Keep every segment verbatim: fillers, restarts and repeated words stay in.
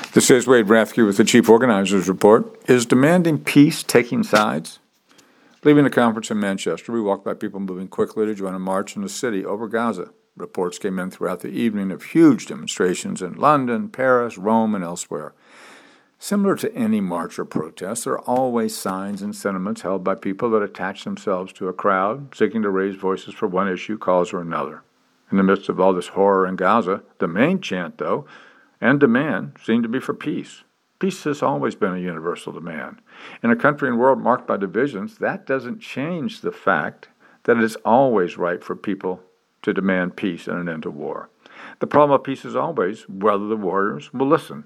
This is Wade Rathke with the Chief Organizers Report. Is demanding peace taking sides? Leaving the conference in Manchester, we walked by people moving quickly to join a march in the city over Gaza. Reports came in throughout the evening of huge demonstrations in London, Paris, Rome, and elsewhere. Similar to any march or protest, there are always signs and sentiments held by people that attach themselves to a crowd, seeking to raise voices for one issue, cause, or another. In the midst of all this horror in Gaza, the main chant, though, and demand seem to be for peace. Peace has always been a universal demand. In a country and world marked by divisions, that doesn't change the fact that it is always right for people to demand peace and an end to war. The problem of peace is always whether the warriors will listen.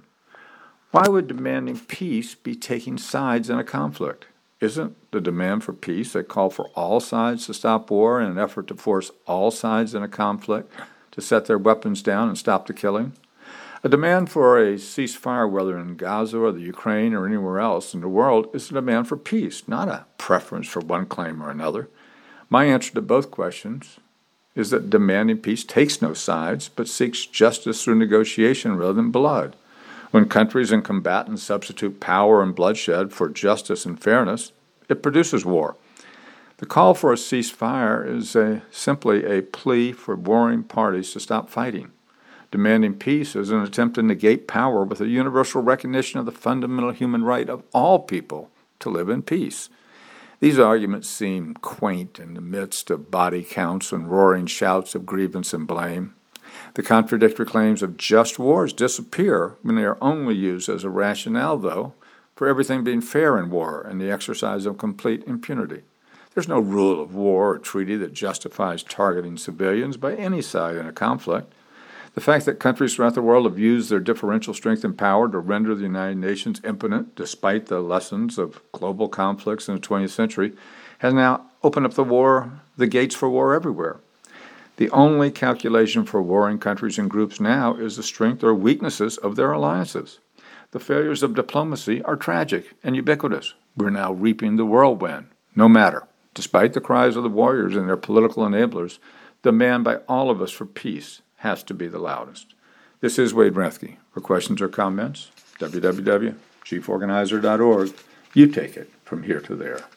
Why would demanding peace be taking sides in a conflict? Isn't the demand for peace a call for all sides to stop war in an effort to force all sides in a conflict to set their weapons down and stop the killing? A demand for a ceasefire, whether in Gaza or the Ukraine or anywhere else in the world, is a demand for peace, not a preference for one claim or another. My answer to both questions is that demanding peace takes no sides, but seeks justice through negotiation rather than blood. When countries and combatants substitute power and bloodshed for justice and fairness, it produces war. The call for a ceasefire is a, simply a plea for warring parties to stop fighting. Demanding peace is an attempt to negate power with a universal recognition of the fundamental human right of all people to live in peace. These arguments seem quaint in the midst of body counts and roaring shouts of grievance and blame. The contradictory claims of just wars disappear when they are only used as a rationale, though, for everything being fair in war and the exercise of complete impunity. There's no rule of war or treaty that justifies targeting civilians by any side in a conflict. The fact that countries throughout the world have used their differential strength and power to render the United Nations impotent, despite the lessons of global conflicts in the twentieth century, has now opened up the war, the gates for war everywhere. The only calculation for warring countries and groups now is the strength or weaknesses of their alliances. The failures of diplomacy are tragic and ubiquitous. We're now reaping the whirlwind. No matter, despite the cries of the warriors and their political enablers, the demand by all of us for peace has to be the loudest. This is Wade Rathke. For questions or comments, w w w dot chief organizer dot org. You take it from here to there.